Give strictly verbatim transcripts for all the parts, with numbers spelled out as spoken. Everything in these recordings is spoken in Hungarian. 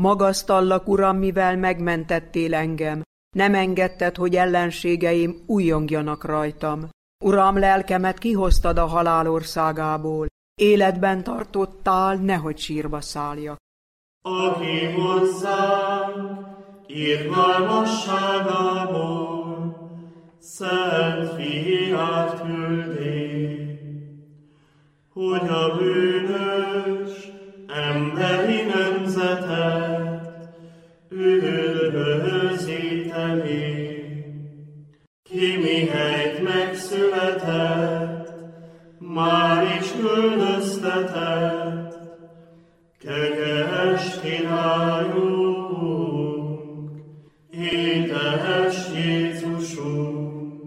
Magasztallak, Uram, mivel megmentettél engem. Nem engedted, hogy ellenségeim újjongjanak rajtam. Uram, lelkemet kihoztad a halál országából. Életben tartottál, nehogy sírba szálljak. Aki hozzánk irgalmasságából szent fiát küldi, hogy a bűnös emberi nemzetet üdvözíteni. Ki mihelyt megszületett, már is üldöztetett, kegyes királyunk, édes Jézusunk.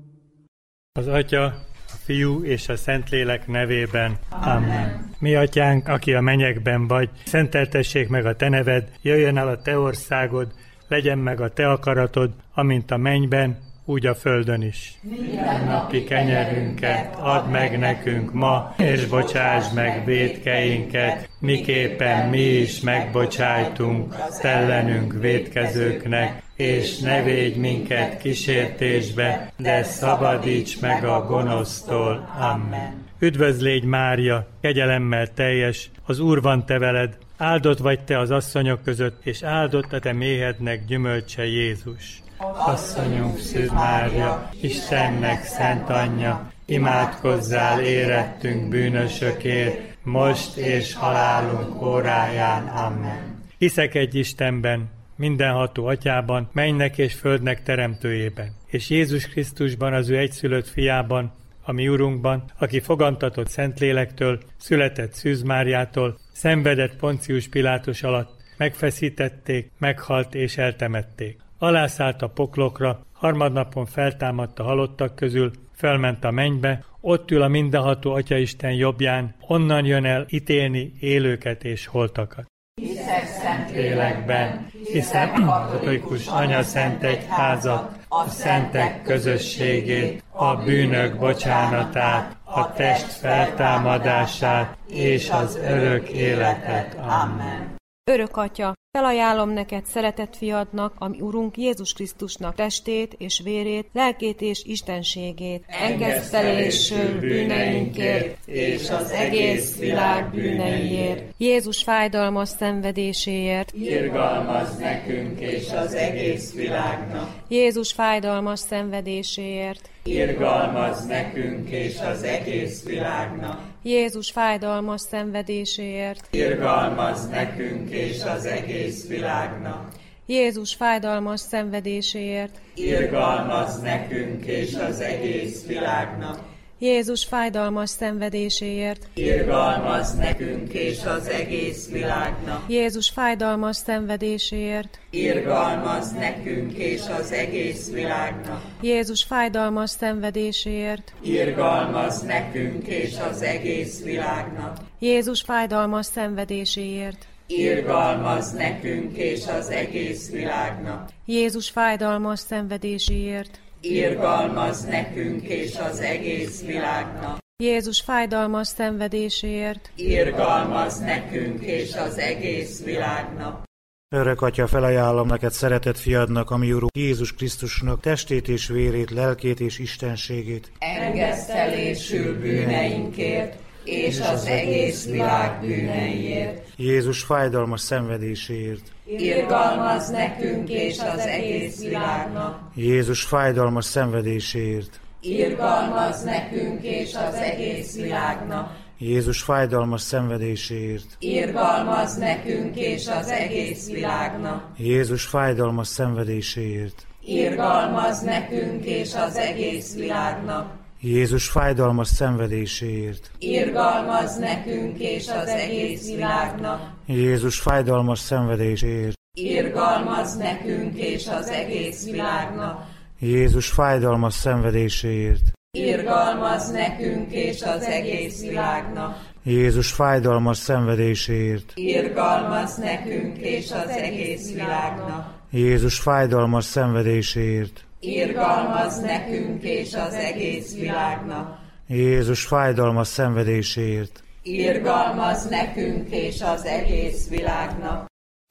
Az Atya, a Fiú és a Szentlélek nevében. Amen. Mi Atyánk, aki a mennyekben vagy, szenteltessék meg a te neved, jöjjön el a te országod, legyen meg a te akaratod, amint a mennyben, úgy a földön is. Minden napi kenyerünket add meg nekünk ma, és bocsáss meg vétkeinket, miképpen mi is megbocsájtunk ellenünk vétkezőknek, és ne védj minket kísértésbe, de szabadíts meg a gonosztól. Amen. Üdvözl légy, Mária, kegyelemmel teljes, az Úr van te veled, áldott vagy te az asszonyok között, és áldott a te méhednek gyümölcse Jézus. Asszonyunk, Szűz Mária, Istennek szent anyja, imádkozzál érettünk bűnösökért, most és halálunk óráján. Amen. Hiszek egy Istenben, mindenható Atyában, mennynek és földnek teremtőjében, és Jézus Krisztusban, az ő egyszülött fiában, a mi Urunkban, aki fogantatott Szentlélektől, született Szűz Máriától, szenvedett Poncius Pilátus alatt, megfeszítették, meghalt és eltemették. Alászállt a poklokra, harmadnapon feltámadt a halottak közül, felment a mennybe, ott ül a mindenható Atyaisten jobbján, onnan jön el ítélni élőket és holtakat. Hiszek Szentlélekben, hiszem katolikus anyaszent egyházat, a szentek közösségét, a bűnök bocsánatát, a test feltámadását és az örök életet. Amen. Örök Atya, felajánlom neked szeretett fiadnak, ami Urunk Jézus Krisztusnak testét és vérét, lelkét és istenségét, engesztelésül bűneinkért és az egész világ bűneiért, Jézus fájdalmas szenvedéséért, Irgalmazz nekünk és az egész világnak. Jézus fájdalmas szenvedéséért, Irgalmazz nekünk és az egész világnak. Jézus fájdalmas szenvedéséért, Irgalmazz nekünk és az egész világnak. Jézus fájdalmas szenvedéséért, Irgalmazz nekünk és az egész világnak. Jézus fájdalmas szenvedéséért, Irgalmazz nekünk és az egész világnak. Jézus fájdalmas szenvedéséért, Irgalmazz nekünk és az egész világnak. Jézus fájdalmas szenvedéséért, Irgalmazz nekünk és az egész világnak. Jézus fájdalmas szenvedéséért, Irgalmazz nekünk és az egész világnak. Jézus fájdalmas szenvedéséért, Irgalmazz nekünk és az egész világnak. Jézus fájdalmas szenvedéséért, Irgalmazz nekünk és az egész világnak. Örök Atya, felajánlom neked szeretett fiadnak, ami Urunk Jézus Krisztusnak testét és vérét, lelkét és istenségét, engesztelésül bűneinkért és az egész világ bűneiért. Jézus fájdalmas szenvedéséért, Irgalmazz nekünk és az egész világnak. Jézus fájdalmas szenvedéséért, Irgalmazz nekünk és az egész világnak. Jézus fájdalmas szenvedéséért, Irgalmazz nekünk és az egész világnak. Jézus fájdalmas szenvedéséért, Irgalmazz nekünk és az egész világnak. Jézus fájdalmas szenvedéséért, Irgalmazz nekünk és az egész világnak. Jézus fájdalmas szenvedéséért, Irgalmazz nekünk és az egész világnak. Jézus fájdalmas szenvedéséért, Irgalmazz nekünk és az egész világnak. Jézus fájdalmas szenvedéséért, Irgalmazz nekünk és az egész világnak. Jézus fájdalmas szenvedéséért, Irgalmazz nekünk és az egész világnak. Jézus fájdalmas szenvedéséért, Irgalmazz nekünk és az egész világnak.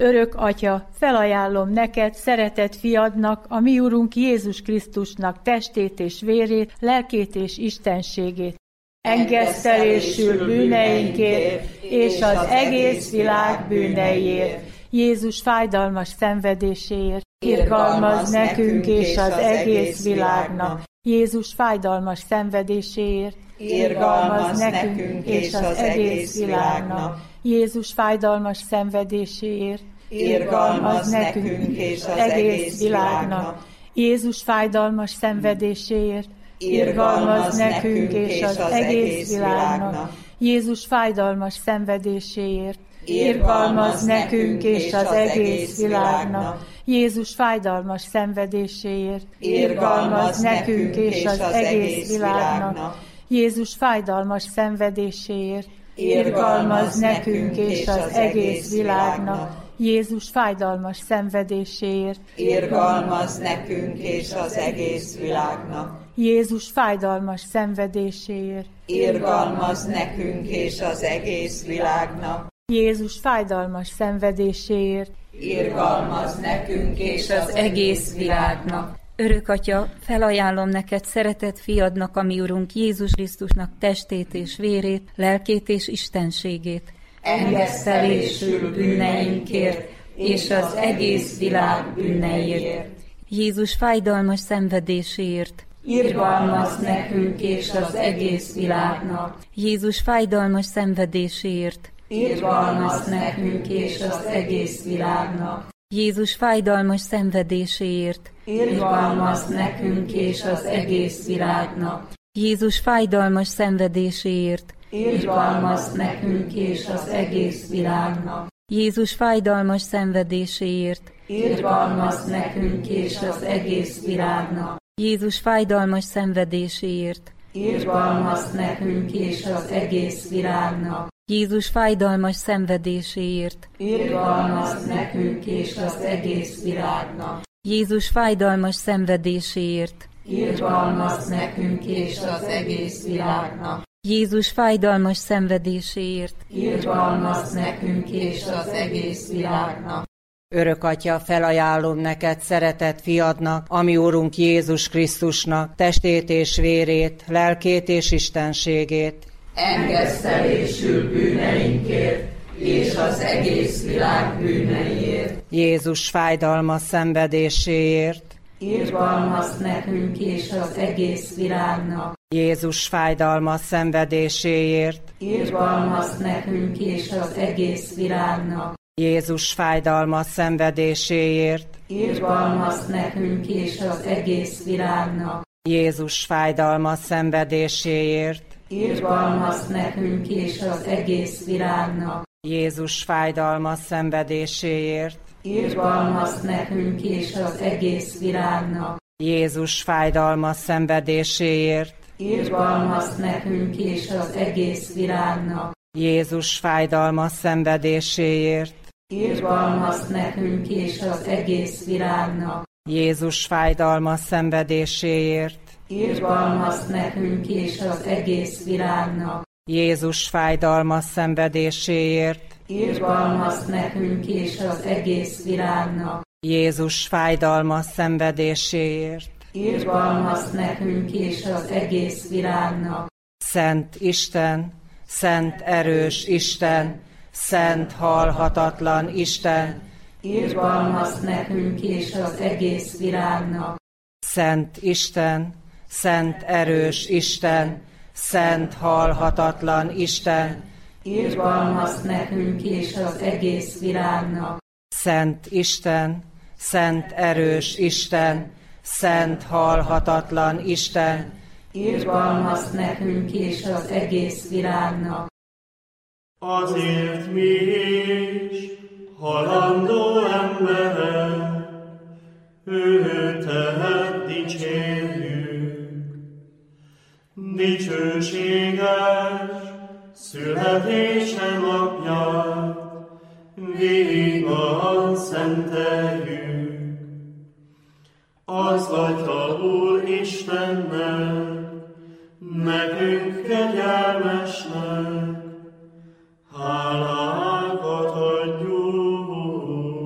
Örök Atya, felajánlom neked, szeretett fiadnak, a mi Urunk Jézus Krisztusnak testét és vérét, lelkét és istenségét, engesztelésül bűneinkért és az egész világ bűneiért, Jézus fájdalmas szenvedéséért, irgalmaz nekünk és az egész világnak, Jézus fájdalmas szenvedéséért, irgalmaz nekünk és az egész világnak, Jézus fájdalmas szenvedéséért, irgalmaz nekünk és az egész világnak, Jézus fájdalmas szenvedéséért, irgalmaz nekünk és az egész világnak, Jézus fájdalmas szenvedéséért, irgalmaz nekünk és az egész világnak, Jézus fájdalmas szenvedéséért, irgalmaz nekünk és az egész világnak, Jézus fájdalmas szenvedéséért, irgalmaz nekünk és az egész világnak, Jézus fájdalmas szenvedéséért, irgalmaz nekünk és az egész világnak, Jézus fájdalmas szenvedéséért, irgalmaz nekünk és az egész világnak, Jézus fájdalmas szenvedéséért, irgalmaz nekünk és az egész világnak. Örök Atya, felajánlom neked szeretett fiadnak, a mi Urunk Jézus Krisztusnak testét és vérét, lelkét és istenségét, engesztelésül bűneinkért és az egész világ bűneiért, Jézus fájdalmas szenvedéséért, irgalmaz nekünk és az egész világnak, Jézus fájdalmas szenvedéséért, irgalmaz nekünk és az egész világnak, Jézus fájdalmas szenvedéséért, irgalmaz nekünk és az egész világnak, Jézus fájdalmas szenvedéséért, irgalmaz nekünk és az egész világnak, Jézus fájdalmas szenvedéséért, irgalmaz nekünk és az egész világnak, Jézus fájdalmas szenvedéséért, irgalmaz nekünk és az egész világnak, Jézus fájdalmas szenvedéséért, irgalmaz nekünk és az egész világnak, Jézus fájdalmas szenvedéséért, irgalmaz nekünk és az egész világnak, Jézus fájdalmas szenvedéséért, irgalmaz nekünk és az egész világnak. Örök Atya, felajánlom neked, szeretett fiadnak, a mi Urunk Jézus Krisztusnak testét és vérét, lelkét és istenségét, engesztelésül bűneinkért és az egész világ bűneiért, Jézus fájdalmas szenvedéséért, irgalmaz nekünk és az egész világnak, Jézus fájdalmas szenvedéséért, irgalmaz nekünk és az egész világnak, Jézus fájdalmas szenvedéséért, irgalmaz nekünk és az egész világnak, Jézus fájdalmas szenvedéséért, irgalmaz nekünk és az egész világnak, Jézus fájdalmas szenvedéséért, irgalmaz nekünk és az egész világnak, Jézus fájdalmas szenvedéséért, irgalmaz nekünk és az egész világnak, Jézus fájdalmas szenvedéséért, irgalmaz nekünk és az egész világnak, Jézus fájdalmas szenvedéséért, irgalmaz nekünk és az egész világnak, Jézus fájdalmas szenvedéséért, irgalmaz nekünk és az egész világnak, Jézus fájdalmas szenvedéséért, irgalmaz nekünk és az egész világnak, Szent Isten, szent erős Isten, szent halhatatlan Isten, irgalmaz nekünk és az egész világnak, Szent Isten, szent erős Isten, szent halhatatlan Isten, irgalmaz nekünk és az egész világnak, Szent Isten, szent erős Isten, szent halhatatlan Isten, irgalmaz nekünk és az egész világnak. Azért mi is, halandó emberek, őt tehát dicsérjük. Dicsőséges születése napját vígan szenteljük. Az Atya Úr Istennek, nekünk kegyelmesnek, hálákat adjuk.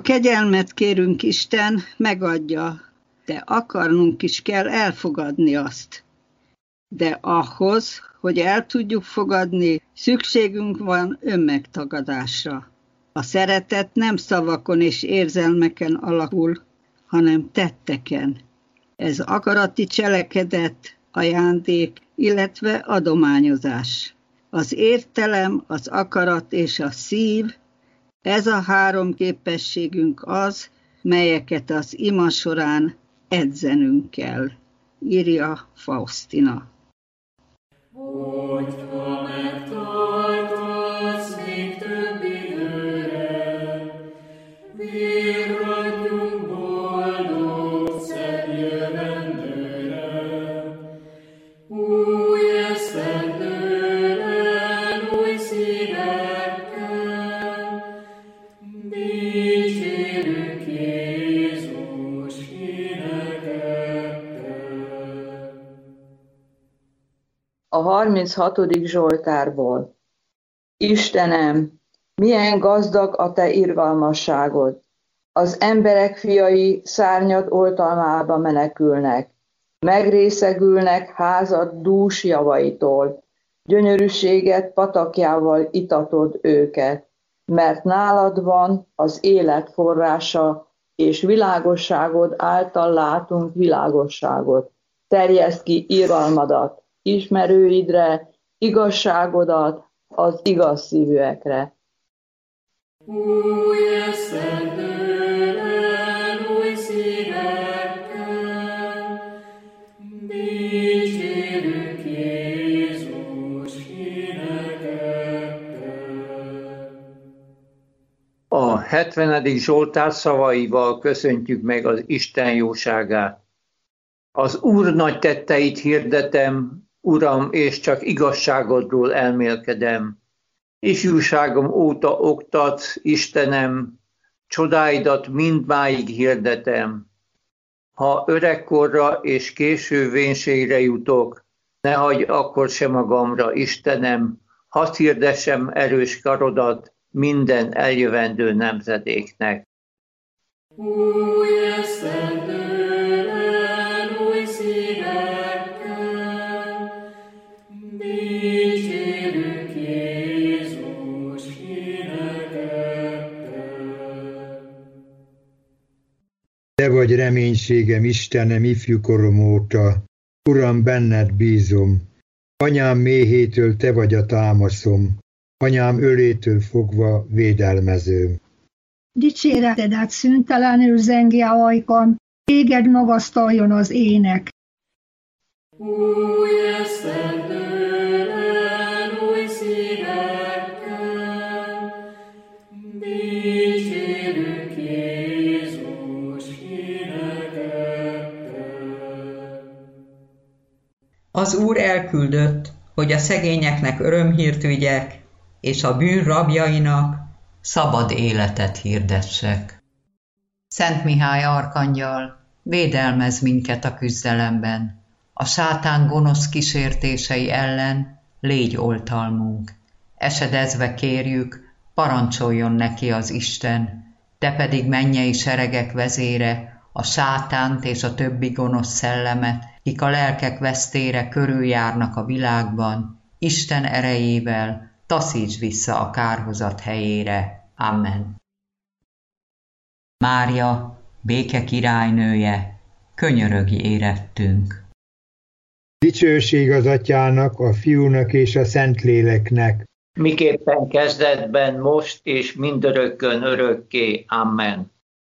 kegyelmet kérünk, Isten megadja, de akarnunk is kell elfogadni azt. De ahhoz, hogy el tudjuk fogadni, szükségünk van önmegtagadásra. A szeretet nem szavakon és érzelmeken alakul, hanem tetteken. Ez akarati cselekedet, ajándék, illetve adományozás. Az értelem, az akarat és a szív, ez a három képességünk az, melyeket az ima során edzenünk kell, írja Faustina. Hogyha megtartasz még több időre, virradjunk boldog, szebb jövendőre. Új esztendően, új szívekkel, dicsérünk Jézus énekekkel. A harminchatodik Zsoltárból. Istenem, milyen gazdag a te irgalmasságod! Az emberek fiai szárnyad oltalmába menekülnek, megrészegülnek házad dús javaitól, gyönyörűséget patakjával itatod őket, mert nálad van az élet forrása, és világosságod által látunk világosságot. Terjeszd ki irgalmadat ismerőidre, igazságodat az igaz szívűekre. Új esztendően, új szívekkel, dicsérünk Jézus énekekkel. A hetvenedik Zsoltár szavaival köszöntjük meg az Isten jóságát. Az Úr nagy tetteit hirdetem, Uram, és csak igazságodról elmélkedem. Ifjúságom óta oktatsz, Istenem, csodáidat mindmáig hirdetem. Ha öregkorra és késő vénségre jutok, ne hagyj akkor sem magamra, Istenem, hadd hirdessem erős karodat minden eljövendő nemzedéknek. Új esztendően, új szívekkel, dicsérünk Jézus énekekkel. Te vagy reménységem, Istenem, ifjúkorom óta, Uram, benned bízom. Anyám méhétől te vagy a támaszom, anyám ölétől fogva védelmezőm. Dicséretedet szüntelenül zengje ajkam, téged magasztaljon az ének. Új esztendően, új szívekkel, dicsérünk Jézus énekekkel. Az Úr elküldött, hogy a szegényeknek örömhírt vigyek, és a bűn rabjainak szabad életet hirdessek. Szent Mihály arkangyal, védelmezz minket a küzdelemben, a sátán gonosz kísértései ellen légy oltalmunk. Esedezve kérjük, parancsoljon neki az Isten, te pedig mennyei seregek vezére, a sátánt és a többi gonosz szellemet, kik a lelkek vesztére körüljárnak a világban, Isten erejével taszíts vissza a kárhozat helyére. Amen. Mária, béke királynője, könyörögj érettünk. Dicsőség az Atyának, a Fiúnak és a Szentléleknek. Miképpen kezdetben, most és mindörökkön örökké. Amen.